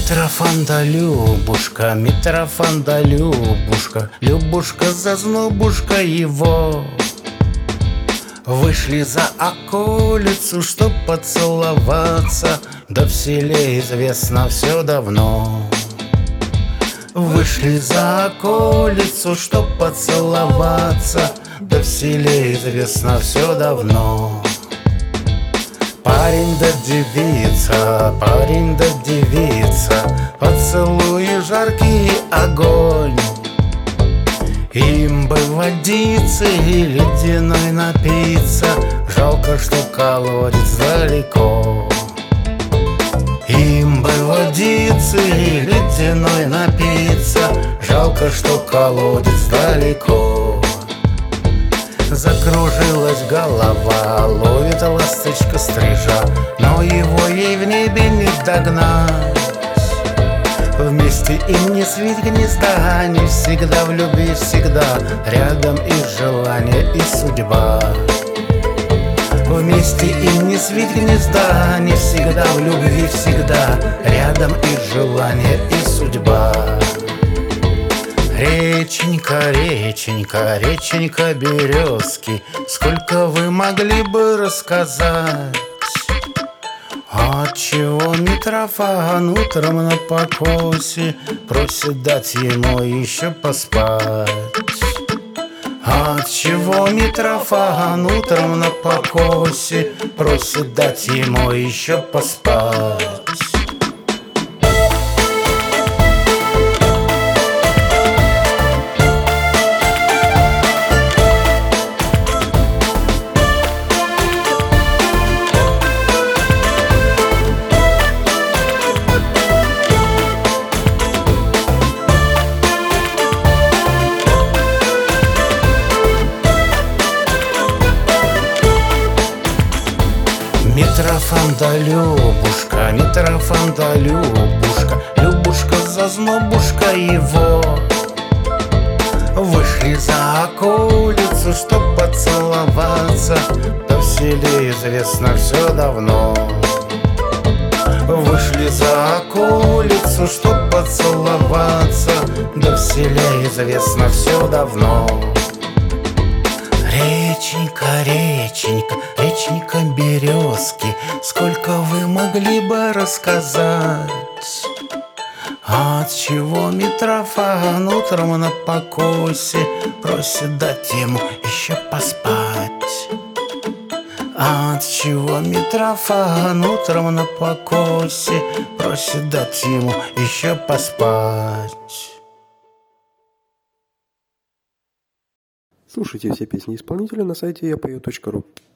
Митрофан Любушка, Митрофан Любушка, Любушка зазнобушка его. Вышли за околицу, чтоб поцеловаться, да в селе известно все давно. Вышли за околицу, чтоб поцеловаться, да в селе известно все давно. Парень да девица, парень да девица, поцелуи жаркий огонь. Им бы водицы и ледяной напиться, жалко, что колодец далеко. Им бы водицы и ледяной напиться, жалко, что колодец далеко. Закружилась голова, ловит ласточка стрижа, но его ей в небе не догнать. Вместе им не свить гнезда, они всегда в любви, всегда рядом и желание, и судьба. Вместе им не свить гнезда, они всегда в любви, всегда рядом и желание, и судьба. Реченька, реченька, реченька березки, сколько вы могли бы рассказать? Отчего Митрофан утром на покосе просит дать ему еще поспать? Отчего Митрофан утром на покосе просит дать ему еще поспать? Митрофан да Любушка, Митрофан да Любушка, Любушка зазнобушка его. Вышли за околицу, чтоб поцеловаться, да в селе известно все давно. Вышли за околицу, чтоб поцеловаться, да в селе известно все давно. Реченька, реченька, реченька березки, сколько вы могли бы рассказать? Отчего Митрофан утром на покосе просит дать ему еще поспать? Отчего Митрофан утром на покосе просит дать ему еще поспать? Слушайте все песни исполнителя на сайте yapою.ru.